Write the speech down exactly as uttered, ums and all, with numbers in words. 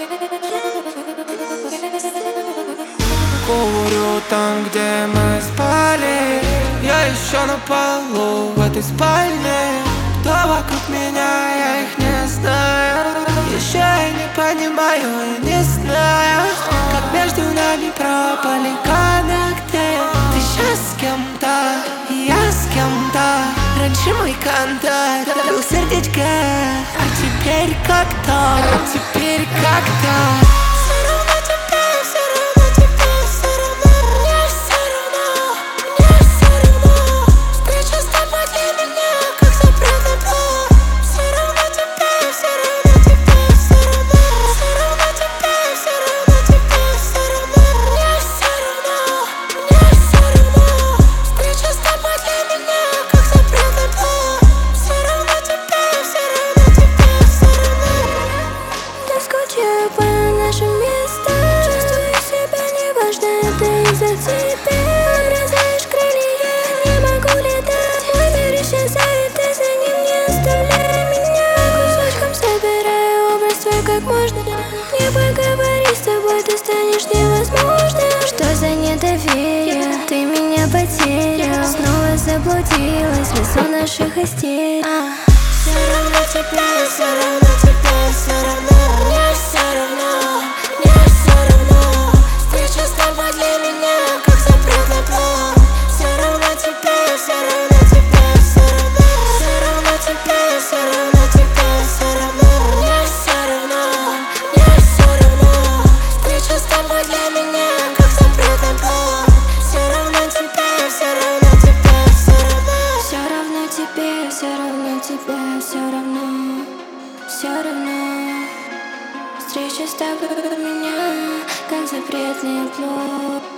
Курю там, где мы спали. Я еще на полу в этой спальне. Кто вокруг меня, я их не знаю. Еще я не понимаю и не знаю, как между нами пропали коннекты. Ты сейчас с кем-то, и я с кем-то. Раньше мой контакт был сердечко, а теперь как-то, а теперь как-то. Скучаю по нашим местам. Чувствую себя неважно, это из-за тебя. Обрезаешь крылья, я не могу летать. Мой мир исчезает, ты за ним не оставляй меня. Кусочком собираю образ твой как можно. Не поговори с тобой, ты станешь невозможным. Что за недоверие, ты меня потерял. Снова заблудилась в лесу наших истерик. Все равно тебе, все равно тебе, все равно. Мне все равно, мне все равно. Встреча с тобой для меня как запретный плод. Все равно тебе, все равно тебе, все равно. Все равно тебе, все равно тебе, все равно. Мне все равно, мне все равно. Встреча с тобой для меня как запретный плод. Все равно тебе, все равно тебе, все равно. Все равно тебе, все равно тебе, все равно. Все равно. Встреча с тобой для меня как запретный плод.